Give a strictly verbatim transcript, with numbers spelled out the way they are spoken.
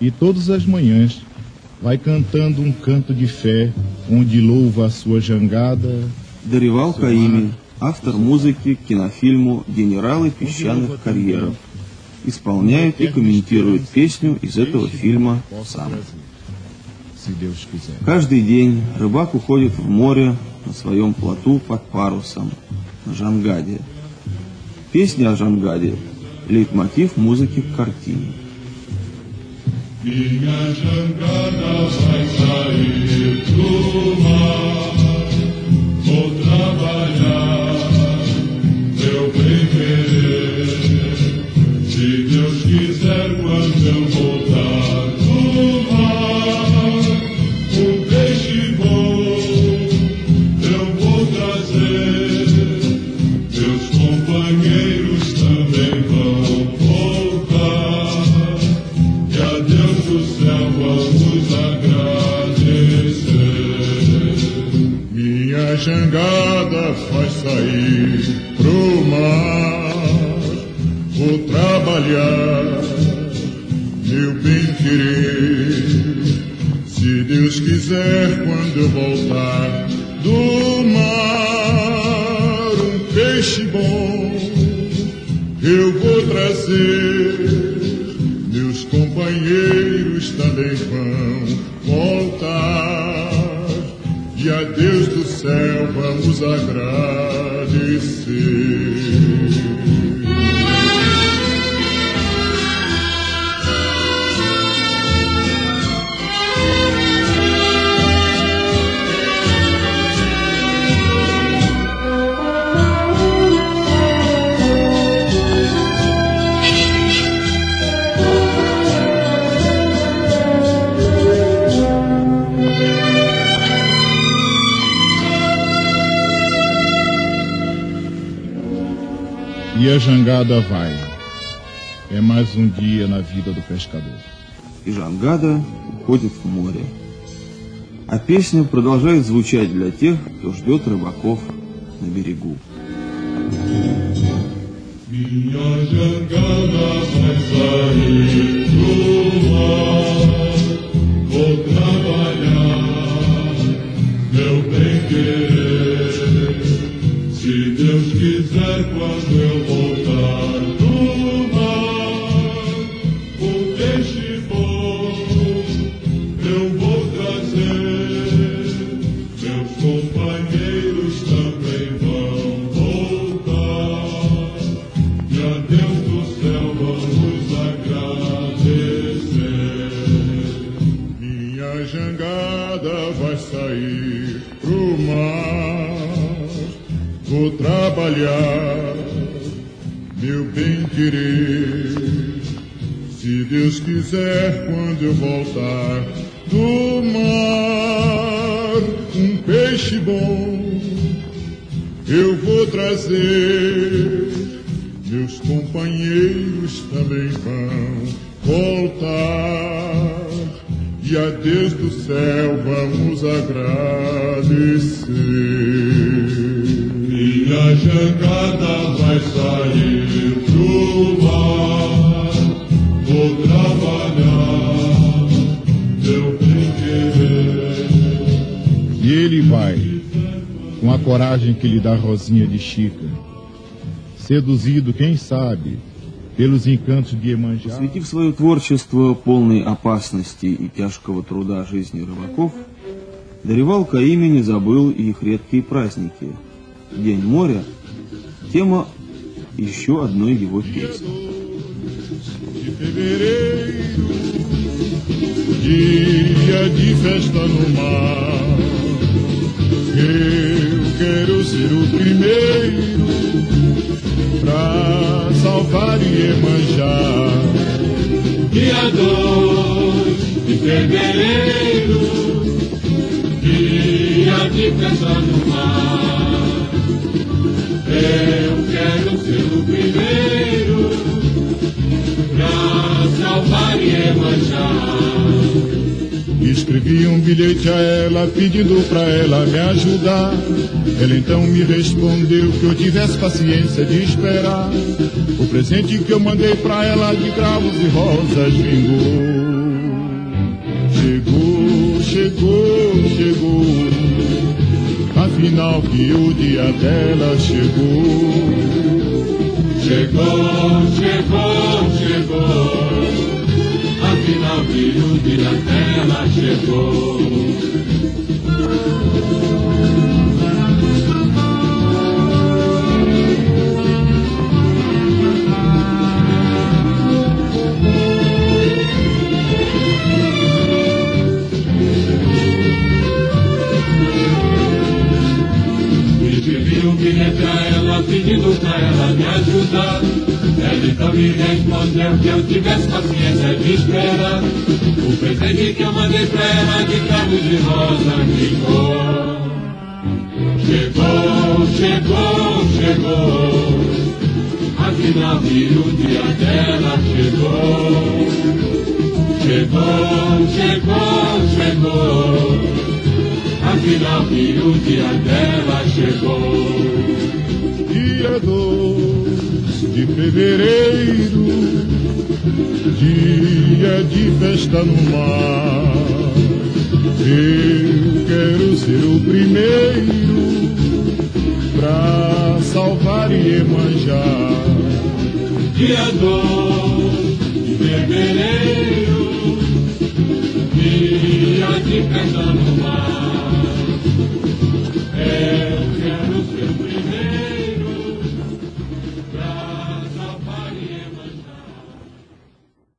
e todas as manhãs vai cantando um canto de fé, onde louva a sua jangada. Даривал Каими, автор музыки к кинофильму «Генералы песчаных карьеров», исполняет и комментирует песню из этого фильма сам. Каждый день рыбак уходит в море на своем плоту под парусом, на жангаде. Песня о жангаде – лейтмотив музыки к картине. Minha jangada vai sair pro mar, vou trabalhar, meu bem querer. Se Deus quiser, quando eu voltar do mar, um peixe bom eu vou trazer. Meus companheiros também vão voltar, e a Deus do céu vamos agradecer. Minha jangada vai sair pro mar, vou trabalhar, meu bem querer. Se Deus quiser, quando eu voltar do mar, um peixe bom eu vou trazer. Meus companheiros também vão voltar, e a Deus do céu vamos agradecer. E a jangada vai. É mais um dia na vida do pescador. И жангада уходит в море. А песня продолжает звучать для тех, кто ждет рыбаков на берегу. Minha jangada vai sair pro mar, vou trabalhar, meu bem querer. Se Deus quiser, quando eu voltar do mar, um peixe bom eu vou trazer. Meus companheiros também vão voltar, e a Deus do céu vamos agradecer. Minha jangada vai sair pro mar, vou trabalhar, meu bem querer. Se Deus quiser, quando eu voltar do mar, um peixe bom eu vou trazer. Meus companheiros também vão voltar, e a Deus do céu vamos agradecer. Minha jangada vai sair pro mar, vou trabalhar, meu bem querer. E ele vai, com a coragem que lhe dá Rosinha de Chica, seduzido, quem sabe, pelos encantos de Iemanjá. Посвятив свое творчество полной опасности и тяжкого труда жизни рыбаков, Даривал Каими не забыл и их редкие праздники. День моря – тема еще одной его песни. Dia de festa no mar, eu quero ser o primeiro pra salvar Iemanjá. Dia dois de fevereiro, dia de festa no mar, eu quero ser o primeiro pra salvar Iemanjá. Escrevi um bilhete a ela pedindo pra ela me ajudar. Ela então me respondeu que eu tivesse paciência de esperar. O presente que eu mandei pra ela de cravos e rosas vingou. afinal que o dia dela chegou. Chegou, chegou, chegou, afinal que o dia dela chegou. Pedindo pra ela me ajudar. Ela então me respondeu que eu tivesse paciência de esperar. O presente que eu mandei pra ela de cabo de rosa ficou. Chegou, chegou, chegou, afinal que o dia dela chegou. Chegou, chegou, chegou, afinal que o dia dela chegou. Dia dois de fevereiro, dia de festa no mar. Eu quero ser o primeiro pra salvar e emanjar. Dia dois de fevereiro, dia de festa no mar.